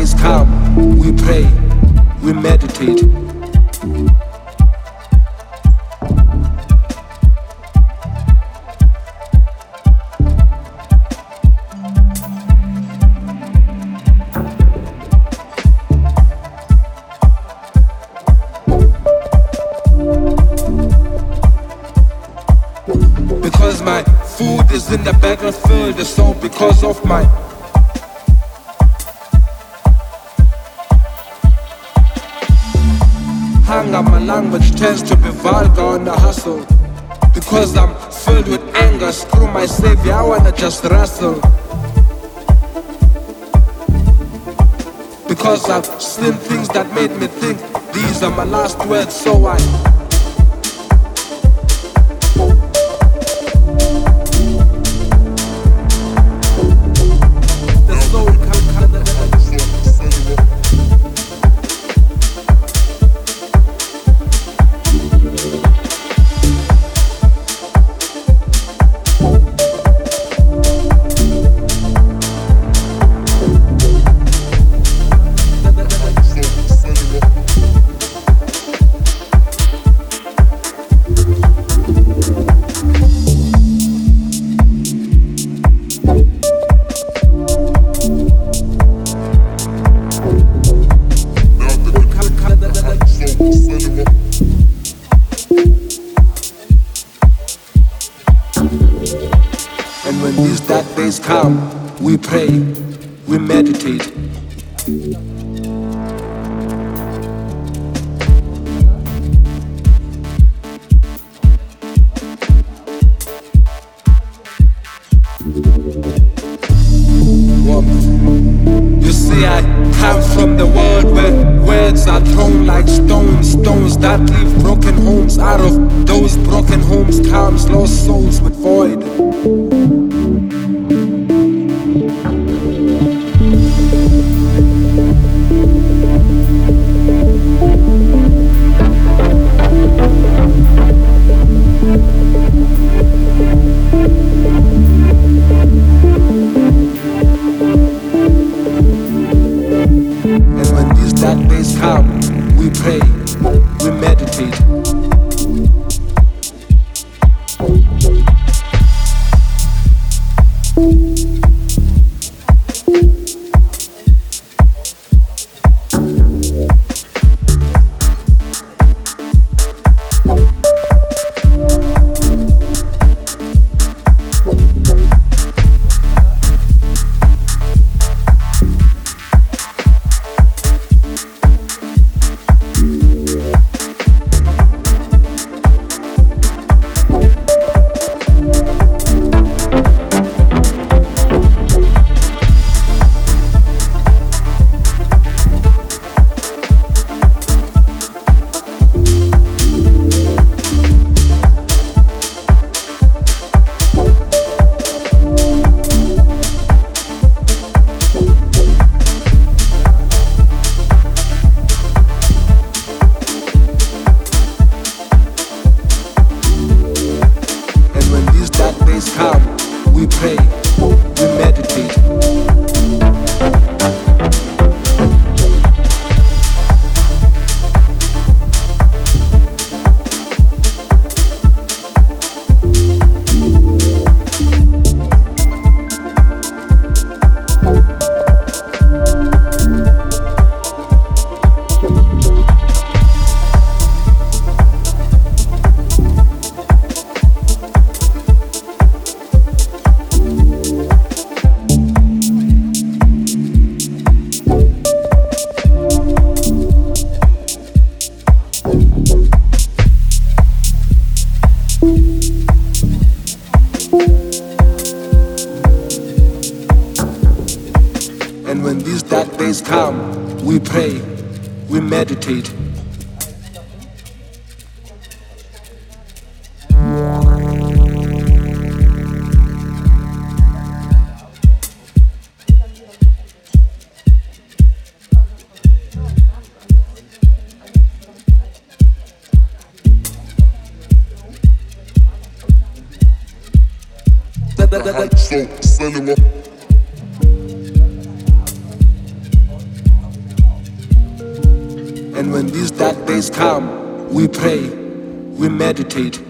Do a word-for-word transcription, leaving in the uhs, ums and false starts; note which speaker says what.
Speaker 1: days come, we pray, we meditate. Because my food is in the battlefield, it's all because of my hunger. My language tends to be vulgar on the hustle. Because I'm filled with anger, screw my savior, I wanna just wrestle. Because I've seen things that made me think these are my last words, so I come, we pray, we meditate. You see, I come from the world where words are thrown like stones, stones that leave broken homes. Out of those broken homes comes lost souls with void. We pray, we meditate. We pray, we meditate. And when these dark days come, we pray, we meditate. So, And when these dark days come, we pray, we meditate,